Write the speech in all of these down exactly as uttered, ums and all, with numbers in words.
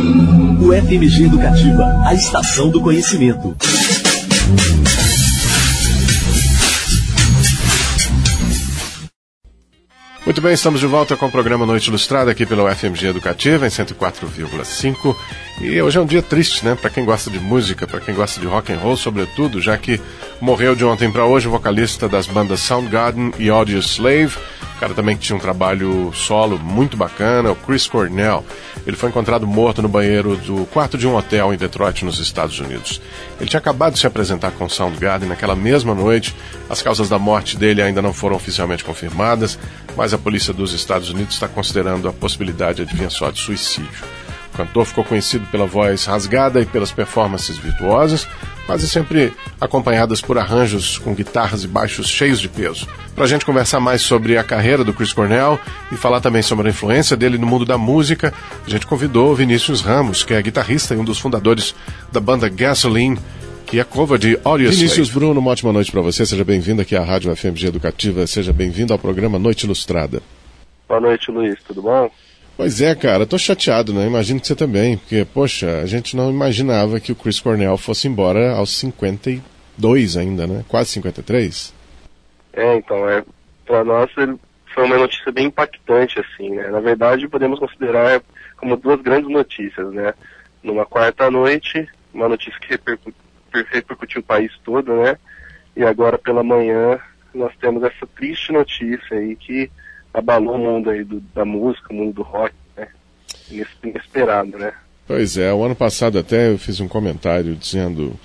O F M G Educativa, a estação do conhecimento. Muito bem, estamos de volta com o programa Noite Ilustrada aqui pelo F M G Educativa em cento e quatro vírgula cinco. E hoje é um dia triste, né? Para quem gosta de música, para quem gosta de rock and roll, sobretudo, já que morreu de ontem para hoje o vocalista das bandas Soundgarden e Audioslave. O cara também que tinha um trabalho solo muito bacana, o Chris Cornell. Ele foi encontrado morto no banheiro do quarto de um hotel em Detroit, nos Estados Unidos. Ele tinha acabado de se apresentar com Soundgarden naquela mesma noite. As causas da morte dele ainda não foram oficialmente confirmadas, mas a polícia dos Estados Unidos está considerando a possibilidade, adivinha só, de suicídio. O cantor ficou conhecido pela voz rasgada e pelas performances virtuosas, quase sempre acompanhadas por arranjos com guitarras e baixos cheios de peso. Para a gente conversar mais sobre a carreira do Chris Cornell e falar também sobre a influência dele no mundo da música, a gente convidou o Vinícius Ramos, que é guitarrista e um dos fundadores da banda Gasoline, que é cover de Audioslave. Vinícius Bruno, uma ótima noite para você, seja bem-vindo aqui à Rádio F M G Educativa, seja bem-vindo ao programa Noite Ilustrada. Boa noite, Luiz, tudo bom? Pois é, cara, tô chateado, né? Imagino que você também, porque, poxa, a gente não imaginava que o Chris Cornell fosse embora aos cinquenta e dois ainda, né? Quase cinquenta e três. É, então, é, pra nós foi uma notícia bem impactante, assim, né? Na verdade, podemos considerar como duas grandes notícias, né? Numa quarta noite, uma notícia que repercu- repercutiu o país todo, né? E agora pela manhã, nós temos essa triste notícia aí que abalou o mundo aí do, da música, o mundo do rock, né? Inesperado, né? Pois é, o ano passado até eu fiz um comentário dizendo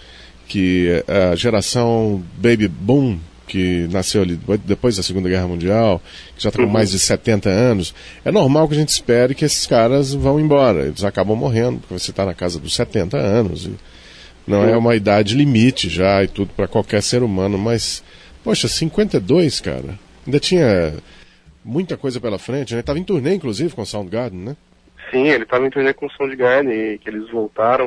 que a geração Baby Boom, que nasceu ali depois da Segunda Guerra Mundial, que já está com uhum. mais de setenta anos, é normal que a gente espere que esses caras vão embora, eles acabam morrendo, porque você está na casa dos setenta anos, e não uhum. é uma idade limite já e tudo para qualquer ser humano, mas, poxa, cinquenta e dois, cara, ainda tinha muita coisa pela frente, né? Estava em turnê, inclusive, com o Soundgarden, né? Sim, ele estava em turnê com o Soundgarden, e que eles voltaram,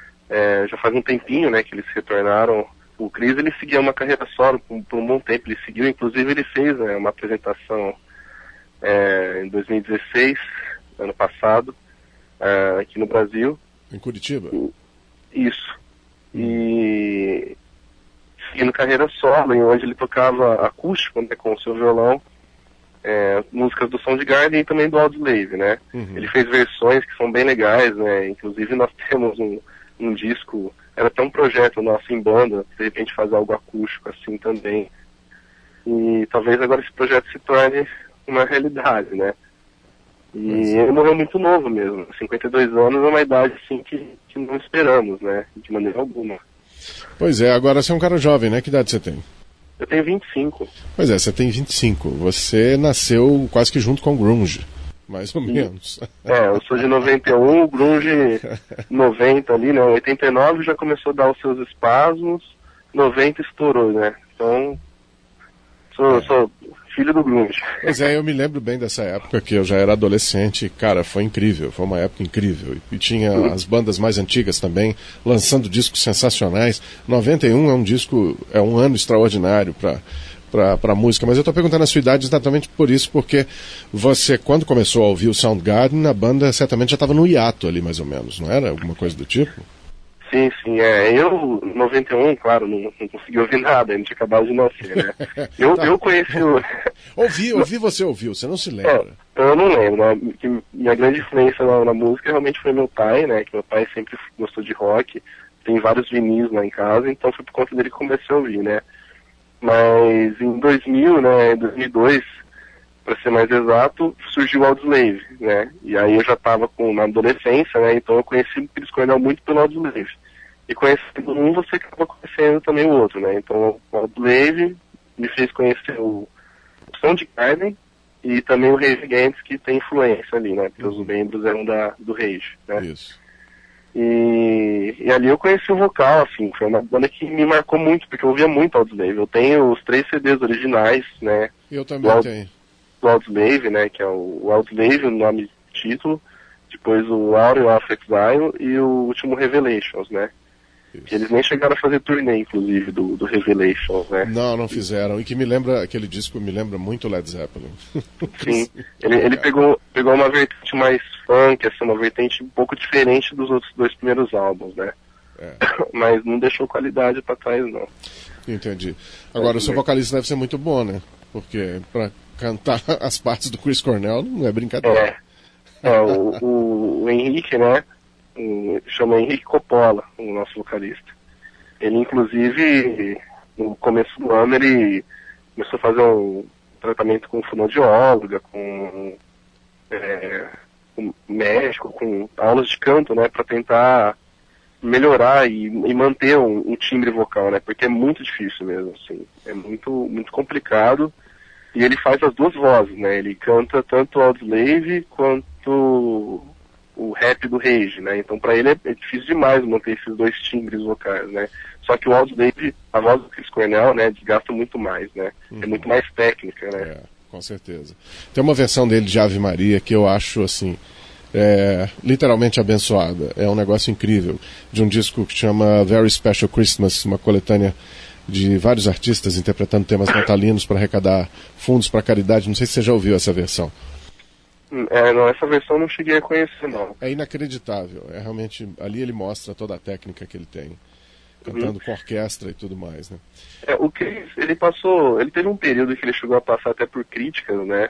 é, já faz um tempinho, né, que eles retornaram. O Chris, ele seguia uma carreira solo por, por um bom tempo, ele seguiu, inclusive ele fez, né, uma apresentação é, em dois mil e dezesseis, ano passado, é, aqui no Brasil. Em Curitiba? Isso. E seguindo carreira solo, em onde ele tocava acústico, né, com o seu violão, É, músicas do Soundgarden e também do Audioslave, né? Uhum. Ele fez versões que são bem legais, né? Inclusive nós temos um, um disco, era até um projeto nosso em banda, de repente fazer algo acústico assim também. E talvez agora esse projeto se torne uma realidade, né? E ele morreu muito novo mesmo, cinquenta e dois anos é uma idade assim que, que não esperamos, né? De maneira alguma. Pois é, agora você é um cara jovem, né? Que idade você tem? Eu tenho vinte e cinco. Pois é, você tem vinte e cinco. Você nasceu quase que junto com o grunge, mais ou menos. É, eu sou de noventa e um, o grunge noventa ali, né? oitenta e nove já começou a dar os seus espasmos, noventa estourou, né? Então, sou, é. sou filho do grunge. Pois é, eu me lembro bem dessa época que eu já era adolescente. Cara, foi incrível, foi uma época incrível. E tinha uhum. as bandas mais antigas também, lançando discos sensacionais. noventa e um é um disco, é um ano extraordinário para para a música, mas eu estou perguntando a sua idade exatamente por isso, porque você, quando começou a ouvir o Soundgarden, a banda certamente já estava no hiato ali, mais ou menos, não era? Alguma coisa do tipo? Sim, sim, é. Eu, em noventa e um, claro, não, não consegui ouvir nada, a gente tinha acabado de nascer, né? Eu, tá. eu conheci o... ouvi, ouvi, você ouviu, você não se lembra? É, eu não lembro, né? Que minha grande influência na, na música realmente foi meu pai, né? Que meu pai sempre gostou de rock, tem vários vinis lá em casa, então foi por conta dele que comecei a ouvir, né? Mas em dois mil, né, em dois mil e dois, para ser mais exato, surgiu o Audioslave, né? E aí eu já estava na adolescência, né? Então eu conheci o Chris Cornell muito pelo Audioslave. E conhecendo um, você acaba conhecendo também o outro, né? Então o Audioslave me fez conhecer o Soundgarden e também o Rage Against, que tem influência ali, né? Porque os membros eram da, do Rage, né? Isso. E, e ali eu conheci o vocal, assim, foi uma banda que me marcou muito, porque eu ouvia muito Audioslave. Eu tenho os três C Ds originais, né? Eu também do, tenho. Do Audioslave, né? Que é o, o Audioslave, o nome de título, depois o Aureon of Exile e o último Revelations, né? Que eles nem chegaram a fazer turnê, inclusive, do, do Revelations, né? Não, não fizeram. E que me lembra, aquele disco me lembra muito Led Zeppelin. Sim, ele, ele pegou, pegou uma vertente mais funk, assim, uma vertente um pouco diferente dos outros dois primeiros álbuns, né? É. Mas não deixou qualidade pra trás, não. Entendi. Agora, é, o seu vocalista deve ser muito bom, né? Porque pra cantar as partes do Chris Cornell não é brincadeira. É, é o, o, o Henrique, né? Um, chama Henrique Coppola, o nosso vocalista. Ele, inclusive, no começo do ano, ele começou a fazer um tratamento com fonoaudióloga, com, é, com médico, com aulas de canto, né, para tentar melhorar e, e manter um, um timbre vocal, né, porque é muito difícil mesmo, assim, é muito, muito complicado. E ele faz as duas vozes, né, ele canta tanto o Audioslave quanto o rap do Rage, né? Então para ele é, é difícil demais manter esses dois timbres vocais, né? Só que o Audioslave, a voz do Chris Cornell, né, desgasta muito mais, né? Uhum. É muito mais técnica, né? É, com certeza. Tem uma versão dele de Ave Maria que eu acho, assim, é, literalmente abençoada. É um negócio incrível. De um disco que chama Very Special Christmas, uma coletânea de vários artistas interpretando temas natalinos para arrecadar fundos para caridade. Não sei se você já ouviu essa versão. É, não, essa versão eu não cheguei a conhecer, não. É inacreditável. É realmente, ali ele mostra toda a técnica que ele tem, cantando uhum. com orquestra e tudo mais, né? É, o Chris, ele passou, ele teve um período que ele chegou a passar até por críticas, né?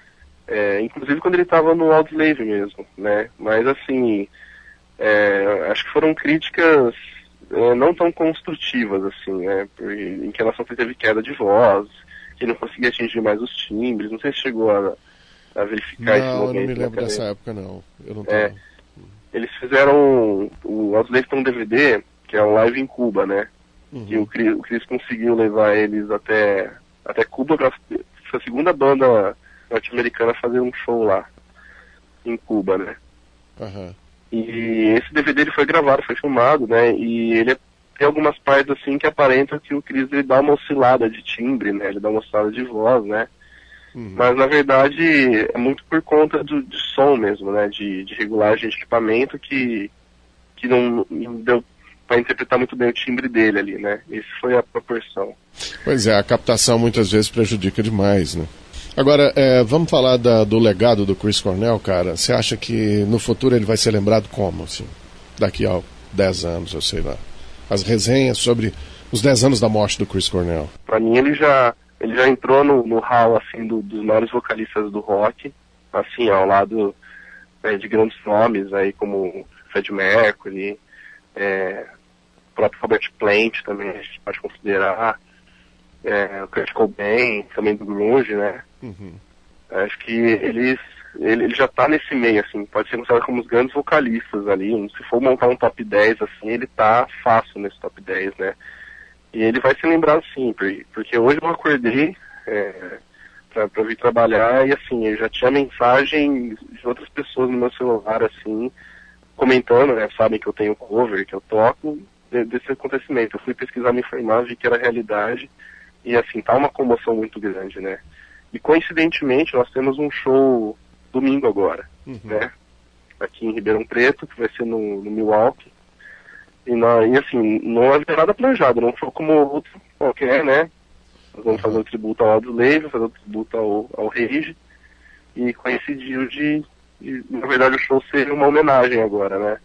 É, inclusive quando ele estava no Audioslave mesmo, né? Mas assim, é, acho que foram críticas é, não tão construtivas, assim, né? Em que relação que teve queda de voz, que não conseguia atingir mais os timbres, não sei se chegou a a verificar não, esse momento. Não, eu não me lembro dessa época, não. Eu não tô... é, eles fizeram, o Audioslave tem um D V D, que é um live em Cuba, né? Uhum. E o Chris, o Chris conseguiu levar eles até, até Cuba, pra a segunda banda norte-americana a fazer um show lá, em Cuba, né? Uhum. E esse D V D ele foi gravado, foi filmado, né? E ele tem algumas partes assim que aparentam que o Chris ele dá uma oscilada de timbre, né? Ele dá uma oscilada de voz, né? Uhum. Mas, na verdade, é muito por conta do, de som mesmo, né? De, de regulagem de equipamento que, que não, não deu para interpretar muito bem o timbre dele ali, né? Essa foi a proporção. Pois é, a captação muitas vezes prejudica demais, né? Agora, é, vamos falar da, do legado do Chris Cornell, cara. Você acha que no futuro ele vai ser lembrado como, assim? Daqui a dez anos, eu sei lá. As resenhas sobre os dez anos da morte do Chris Cornell. Para mim, ele já... Ele já entrou no, no hall, assim, do, dos maiores vocalistas do rock, assim, ao lado é, de grandes nomes, aí, como Fred Mercury, é, o próprio Robert Plant também, a gente pode considerar, é, o Kurt Cobain, também do grunge, né? Uhum. Acho que eles, ele, ele já tá nesse meio, assim, pode ser considerado como os grandes vocalistas ali, se for montar um top dez, assim, ele tá fácil nesse top dez, né? E ele vai se lembrar sim, porque hoje eu acordei é, pra, pra vir trabalhar e assim, eu já tinha mensagem de outras pessoas no meu celular, assim, comentando, né, sabem que eu tenho cover, que eu toco, de, desse acontecimento. Eu fui pesquisar, me informar, vi que era realidade e assim, tá uma comoção muito grande, né. E coincidentemente nós temos um show domingo agora, uhum. né, aqui em Ribeirão Preto, que vai ser no, no Milwaukee. E, não, e assim, não havia nada planejado, não foi como outro qualquer, né? Nós vamos fazer um tributo ao Audioslave, fazer um tributo ao, ao Rage, e coincidiu de, de, na verdade, o show ser uma homenagem agora, né?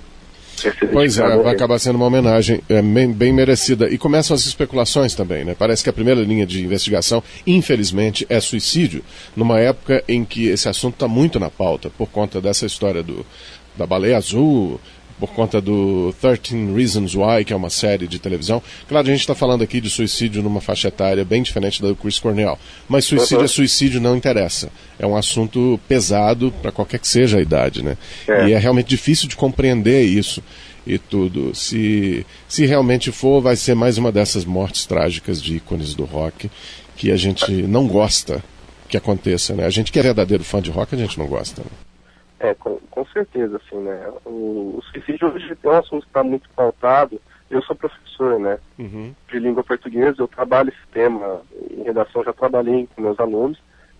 Pois é, vai acabar sendo uma homenagem é, bem, bem merecida. E começam as especulações também, né? Parece que a primeira linha de investigação, infelizmente, é suicídio, numa época em que esse assunto está muito na pauta, por conta dessa história do, da baleia azul, por conta do thirteen Reasons Why, que é uma série de televisão. Claro, a gente está falando aqui de suicídio numa faixa etária bem diferente da do Chris Cornell, mas suicídio uhum. é suicídio, não interessa. É um assunto pesado para qualquer que seja a idade, né? É. E é realmente difícil de compreender isso e tudo. Se, se realmente for, vai ser mais uma dessas mortes trágicas de ícones do rock que a gente não gosta que aconteça, né? A gente que é verdadeiro fã de rock, a gente não gosta, né? É, com, com certeza, assim, né? O, o suicídio hoje é um assunto que está muito pautado. Eu sou professor, né? Uhum. De língua portuguesa, eu trabalho esse tema em redação, já trabalhei com meus alunos.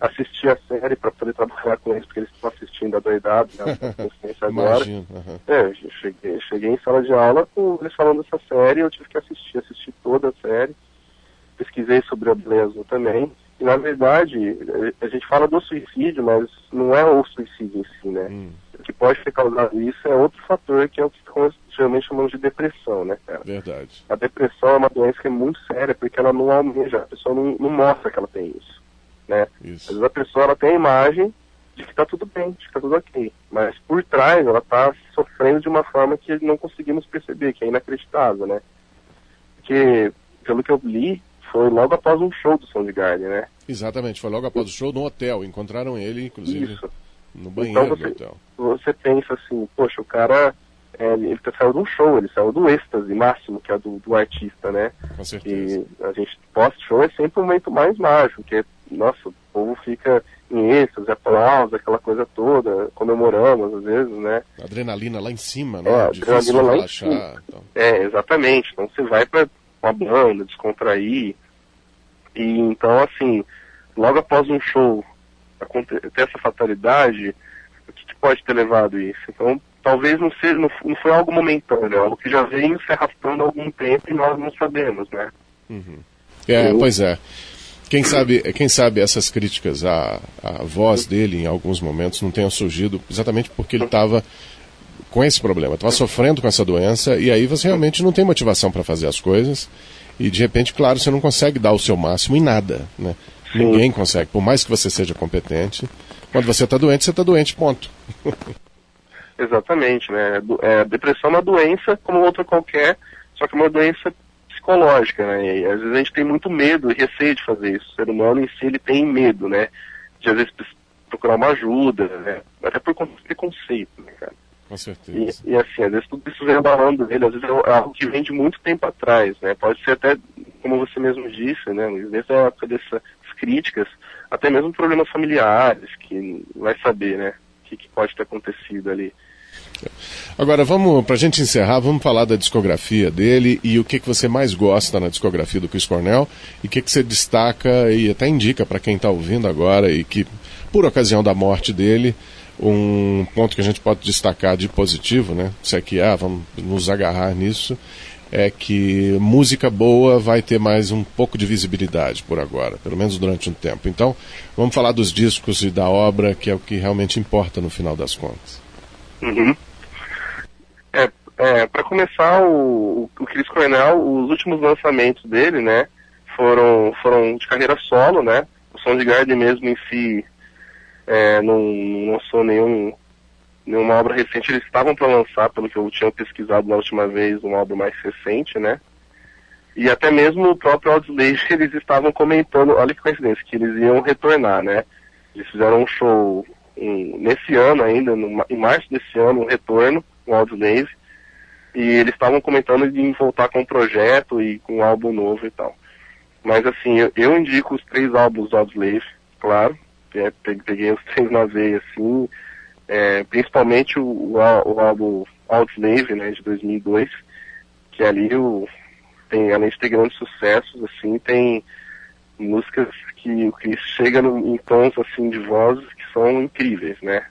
assistir a série para poder trabalhar com eles, porque eles estão assistindo adoidado, né, a consciência agora. Uhum. É, eu cheguei, cheguei em sala de aula com eles falando dessa série, eu tive que assistir, assisti toda a série, pesquisei sobre a Baleia Azul também, e na verdade, a gente fala do suicídio, mas não é o suicídio em si, né? Hum. O que pode ter causado isso é outro fator, que é o que geralmente chamamos de depressão, né, cara? Verdade. A depressão é uma doença que é muito séria, porque ela não almeja, a pessoa não, não mostra que ela tem isso, né? Isso. Às vezes a pessoa ela tem a imagem de que está tudo bem, de que está tudo ok, mas por trás ela está sofrendo de uma forma que não conseguimos perceber, que é inacreditável, né? Porque, pelo que eu li, foi logo após um show do Soundgarden, né? Exatamente, foi logo após o show no hotel, encontraram ele, inclusive, Isso. no banheiro então você, do hotel. Você pensa assim, poxa, o cara, é, ele saiu de um show, ele saiu do êxtase máximo, que é do, do artista, né? Com certeza. E a gente, pós-show é sempre o momento mais mágico, porque, nossa, o povo fica em êxtase, aplausos, aquela coisa toda, comemoramos às vezes, né? Adrenalina lá em cima, né? É, difícil adrenalina de lá relaxar. em cima. Então. É, exatamente. Então você vai pra uma banda, descontrair. E então, assim, logo após um show ter essa fatalidade, o que, que pode ter levado isso? Então, talvez não, seja, não, não foi algo momentâneo, é algo que já vem se arrastando há algum tempo e nós não sabemos, né? Uhum. É, Eu... pois é. Quem sabe, quem sabe essas críticas à, à voz dele em alguns momentos não tenham surgido exatamente porque ele estava com esse problema, estava sofrendo com essa doença, e aí você realmente não tem motivação para fazer as coisas, e de repente, claro, você não consegue dar o seu máximo em nada, né? Ninguém consegue, por mais que você seja competente, quando você está doente, você está doente, ponto. Exatamente, né? É, depressão é uma doença como outra qualquer, só que é uma doença psicológica, né? E às vezes a gente tem muito medo e receio de fazer isso. O ser humano em si, ele tem medo, né? De às vezes procurar uma ajuda, né? Até por conta do preconceito, né, cara? Com certeza. E, e assim, às vezes tudo isso vem abalando ele, às vezes é algo que vem de muito tempo atrás, né? Pode ser até, como você mesmo disse, né? Desde a época dessas críticas, até mesmo problemas familiares, que vai saber, né? O que, que pode ter acontecido ali. Agora, vamos, pra gente encerrar, vamos falar da discografia dele e o que, que você mais gosta na discografia do Chris Cornell e o que, que você destaca e até indica para quem está ouvindo agora e que, por ocasião da morte dele, um ponto que a gente pode destacar de positivo, né? Se é que há, vamos nos agarrar nisso, é que música boa vai ter mais um pouco de visibilidade por agora, pelo menos durante um tempo. Então, vamos falar dos discos e da obra, que é o que realmente importa no final das contas. Uhum. É, é, para começar, o, o Chris Cornell, os últimos lançamentos dele, né, foram, foram de carreira solo, né? O Soundgarden mesmo em si é, não, não lançou nenhum, nenhuma obra recente. Eles estavam para lançar, pelo que eu tinha pesquisado na última vez, uma obra mais recente, né? E até mesmo o próprio Audioslave, eles estavam comentando, olha que coincidência, que eles iam retornar, né? Eles fizeram um show em, nesse ano ainda, no, em março desse ano, um retorno, um Audioslave, e eles estavam comentando de voltar com um projeto e com um álbum novo e tal. Mas assim, eu, eu indico os três álbuns do Audioslave, claro, é, peguei os três na veia, assim, é, principalmente o, o, o álbum Audioslave, né, de dois mil e dois, que ali o, tem, além de ter grandes sucessos, assim, tem músicas que o Chris chega no, em tons, assim, de vozes que são incríveis, né.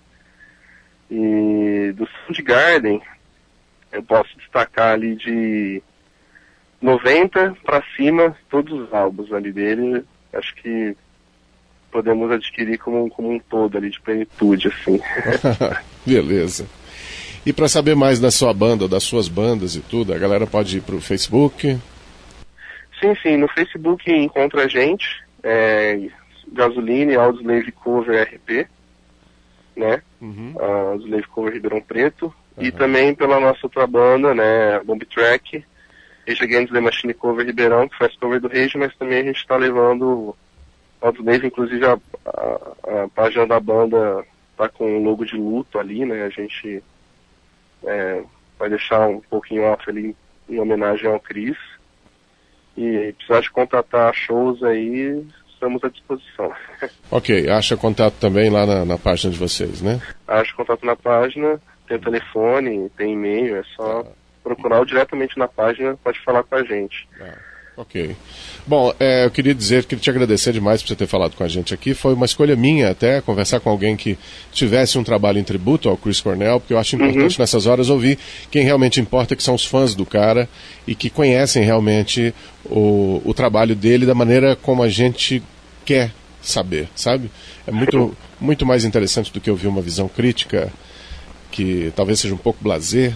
E do Soundgarden, eu posso destacar ali de noventa para cima, todos os álbuns ali dele, acho que podemos adquirir como, como um todo ali, de plenitude, assim. Beleza. E para saber mais da sua banda, das suas bandas e tudo, a galera pode ir pro Facebook? Sim, sim, no Facebook encontra a gente, é, Gasoline, Audioslave Cover R P, né, uhum. Audioslave Cover Ribeirão Preto, uhum. E também pela nossa outra banda, né, Bomb Track, Rage Against the Machine Cover Ribeirão, que faz cover do Rage, mas também a gente está levando Audioslave, inclusive a, a, a página da banda tá com o logo de luto ali, né, a gente é, vai deixar um pouquinho off ali em homenagem ao Chris, e precisar de contratar shows aí, estamos à disposição. Ok, acha contato também lá na, na página de vocês, né? Acha contato na página, tem telefone, tem e-mail, é só ah. procurar diretamente na página, pode falar com a gente. Ah. Ok. Bom, é, eu queria dizer, queria te agradecer demais por você ter falado com a gente aqui. Foi uma escolha minha até conversar com alguém que tivesse um trabalho em tributo ao Chris Cornell, porque eu acho importante uhum. nessas horas ouvir quem realmente importa, que são os fãs do cara e que conhecem realmente o, o trabalho dele da maneira como a gente quer saber, sabe? É muito, muito mais interessante do que ouvir uma visão crítica que talvez seja um pouco blasé,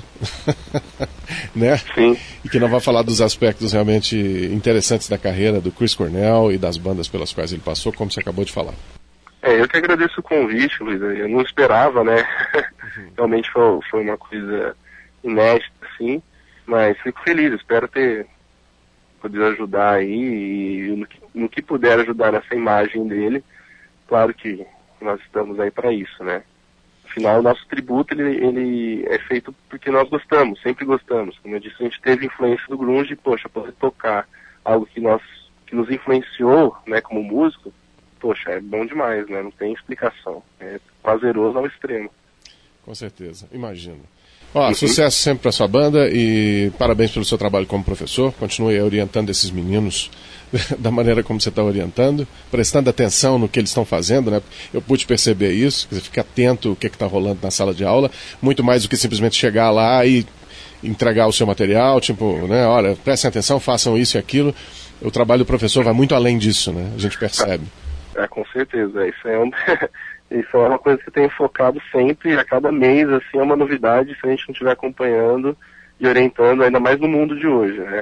né? Sim. E que não vai falar dos aspectos realmente interessantes da carreira do Chris Cornell e das bandas pelas quais ele passou, como você acabou de falar. É, eu que agradeço o convite, Luiz. Eu não esperava, né? Uhum. Realmente foi, foi uma coisa inédita, assim, mas fico feliz, espero ter podido ajudar aí e no que, no que puder ajudar nessa imagem dele. Claro que nós estamos aí para isso, né? Afinal, o nosso tributo ele, ele é feito porque nós gostamos, sempre gostamos. Como eu disse, a gente teve influência do grunge e, poxa, poder tocar algo que, nós, que nos influenciou, né, como músico, poxa, é bom demais, né? Não tem explicação. É prazeroso ao extremo. Com certeza, imagino. Ó, uhum. Sucesso sempre para sua banda e parabéns pelo seu trabalho como professor. Continue orientando esses meninos da maneira como você está orientando, prestando atenção no que eles estão fazendo, né? Eu pude perceber isso, quer dizer, fica atento o que está rolando na sala de aula, muito mais do que simplesmente chegar lá e entregar o seu material, tipo, né, olha, prestem atenção, façam isso e aquilo. O trabalho do professor vai muito além disso, né? A gente percebe. É, com certeza. Isso é, um... isso é uma coisa que eu tenho focado sempre, a cada mês, assim, é uma novidade, se a gente não estiver acompanhando e orientando, ainda mais no mundo de hoje, né?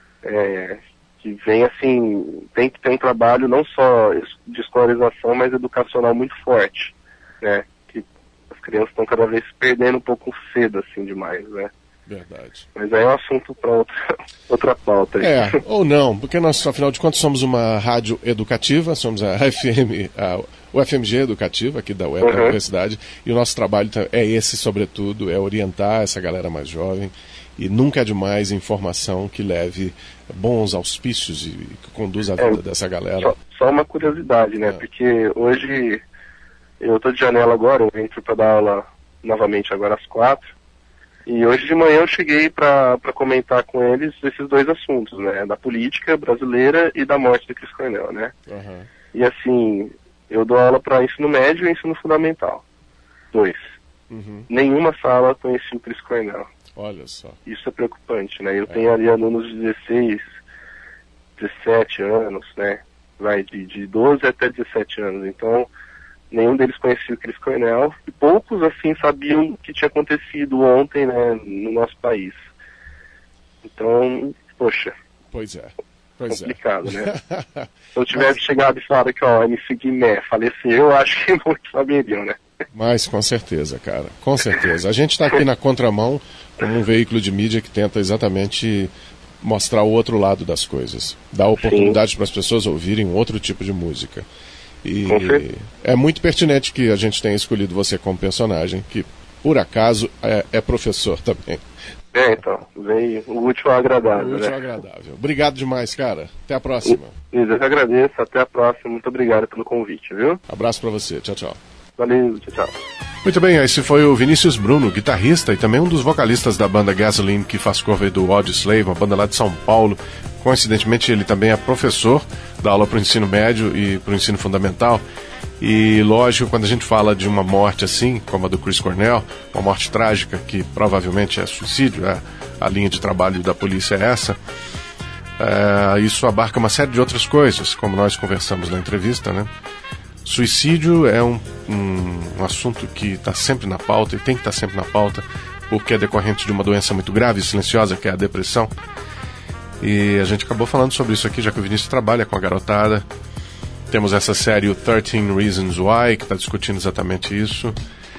É... que vem assim, tem que ter um trabalho não só de escolarização, mas educacional muito forte, né? Que as crianças estão cada vez se perdendo um pouco cedo, assim, demais, né? Verdade. Mas aí é um assunto para outra, outra pauta. Aí. É, ou não, porque nós, afinal de contas, somos uma rádio educativa, somos a F M, a, o F M G educativo aqui da, U E P, uhum. da Universidade, e o nosso trabalho é esse, sobretudo, é orientar essa galera mais jovem, e nunca é demais informação que leve bons auspícios e que conduza a vida é, dessa galera. Só, só uma curiosidade, né? É. Porque hoje eu estou de janela agora, eu entro para dar aula novamente agora às quatro. E hoje de manhã eu cheguei para comentar com eles esses dois assuntos, né? Da política brasileira e da morte do Chris Cornell, né? Uhum. E assim, eu dou aula para ensino médio e ensino fundamental. Dois. Uhum. Nenhuma sala conhecia o Chris Cornell. Olha só. Isso é preocupante, né? Eu é. tenho ali alunos de dezesseis, dezessete anos, né? Vai de, de doze até dezessete anos. Então, nenhum deles conhecia o Chris Cornell. E poucos, assim, sabiam o que tinha acontecido ontem, né? No nosso país. Então, poxa. Pois é. Pois complicado, é. né? Se eu tivesse Mas... chegado e falado que, ó, M C Guimé faleceu, eu acho que muitos saberiam, né? Mas com certeza, cara, com certeza. A gente está aqui na contramão como um veículo de mídia que tenta exatamente mostrar o outro lado das coisas. Dar oportunidade para as pessoas ouvirem outro tipo de música. E é muito pertinente que a gente tenha escolhido você como personagem, que por acaso é, é professor também. É, então, veio o útil ao agradável. O útil né? ao agradável. Obrigado demais, cara. Até a próxima. Eu que agradeço, até a próxima. Muito obrigado pelo convite, viu? Abraço para você. Tchau, tchau. Valeu, tchau, tchau. Muito bem, esse foi o Vinícius Bruno, guitarrista e também um dos vocalistas da banda Gasoline, que faz cover do Audioslave, uma banda lá de São Paulo. Coincidentemente, ele também é professor, dá aula para o ensino médio e para o ensino fundamental. E, lógico, quando a gente fala de uma morte assim, como a do Chris Cornell, uma morte trágica, que provavelmente é suicídio, é, a linha de trabalho da polícia é essa, é, isso abarca uma série de outras coisas, como nós conversamos na entrevista, né? Suicídio é um, um, um assunto que está sempre na pauta e tem que estar tá sempre na pauta, porque é decorrente de uma doença muito grave e silenciosa, que é a depressão. E a gente acabou falando sobre isso aqui, já que o Vinícius trabalha com a garotada. Temos essa série, o thirteen Reasons Why, que está discutindo exatamente isso.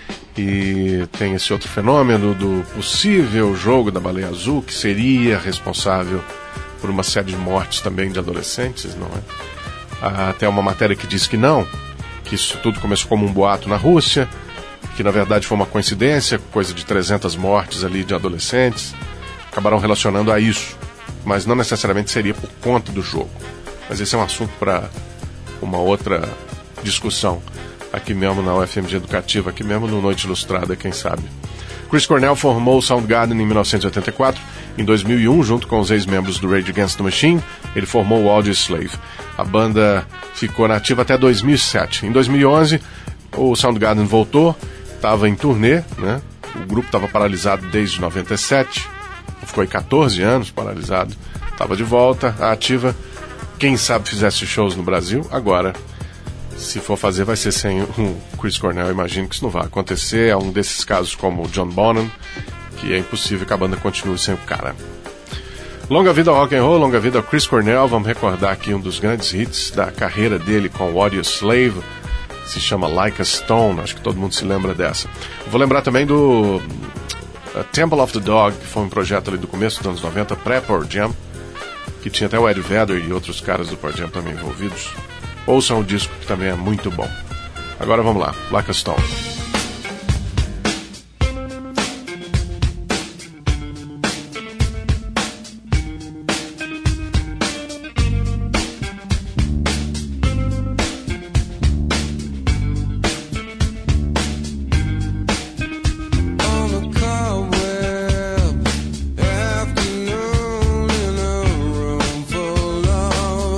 E tem esse outro fenômeno do possível jogo da baleia azul, que seria responsável por uma série de mortes também de adolescentes, não é? Há até uma matéria que diz que não, que isso tudo começou como um boato na Rússia, que na verdade foi uma coincidência, coisa de trezentas mortes ali de adolescentes. Acabaram relacionando a isso, mas não necessariamente seria por conta do jogo. Mas esse é um assunto para uma outra discussão aqui mesmo na U F M G Educativa, aqui mesmo no Noite Ilustrada, quem sabe. Chris Cornell formou o Soundgarden em mil novecentos e oitenta e quatro. Em dois mil e um, junto com os ex-membros do Rage Against the Machine, ele formou o Audioslave. A banda ficou nativa até dois mil e sete. Em dois mil e onze, o Soundgarden voltou, estava em turnê, né? O grupo estava paralisado desde noventa e sete, ficou aí catorze anos paralisado, estava de volta, ativa. Quem sabe fizesse shows no Brasil, agora, se for fazer, vai ser sem o Chris Cornell. Eu imagino que isso não vai acontecer. É um desses casos como o John Bonham, que é impossível que a banda continue sem o cara. Longa vida ao rock and roll, longa vida ao Chris Cornell. Vamos recordar aqui um dos grandes hits da carreira dele com o Audioslave, se chama Like a Stone. Acho que todo mundo se lembra dessa. Vou lembrar também do uh, Temple of the Dog, que foi um projeto ali do começo dos anos noventa, pré-Pearl Jam, que tinha até o Eddie Vedder e outros caras do Pearl Jam também envolvidos. Ouçam o disco, que também é muito bom. Agora vamos lá, Like a Stone.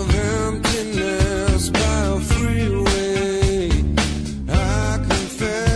Fair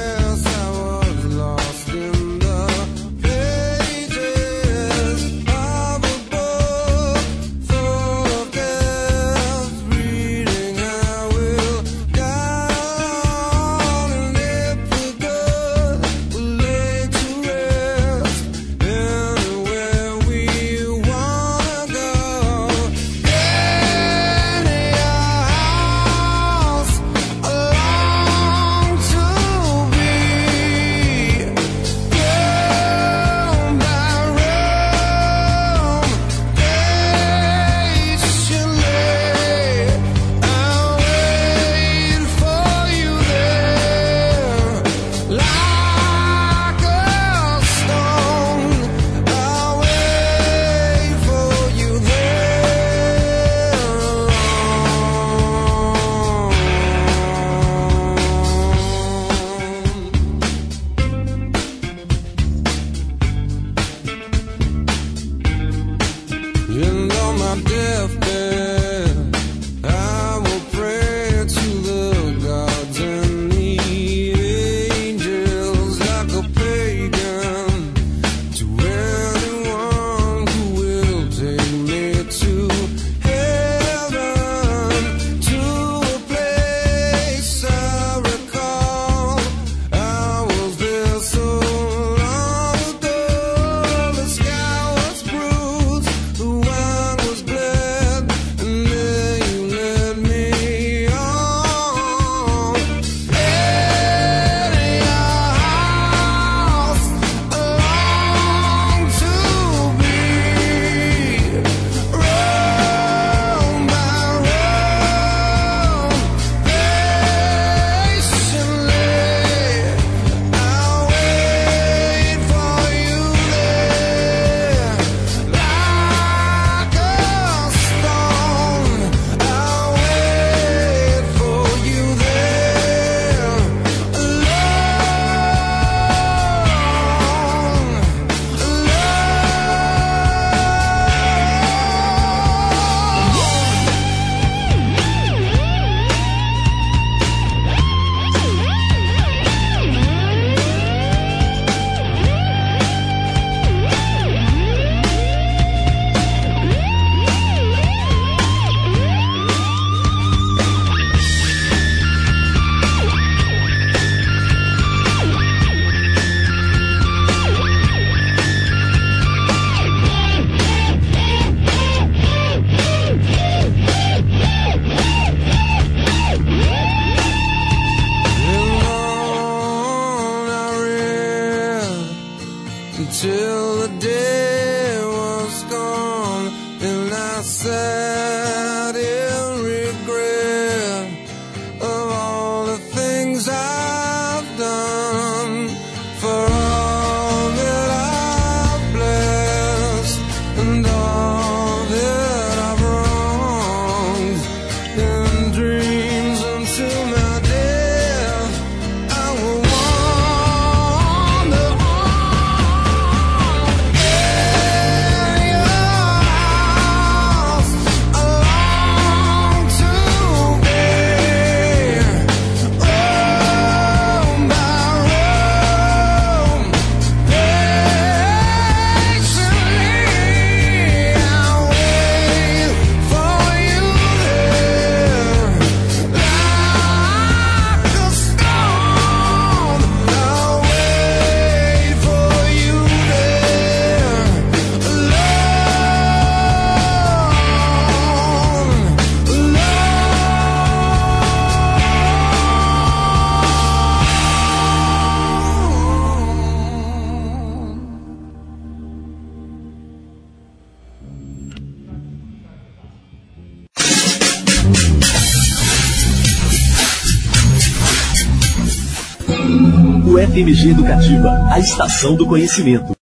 F M G Educativa, a estação do conhecimento.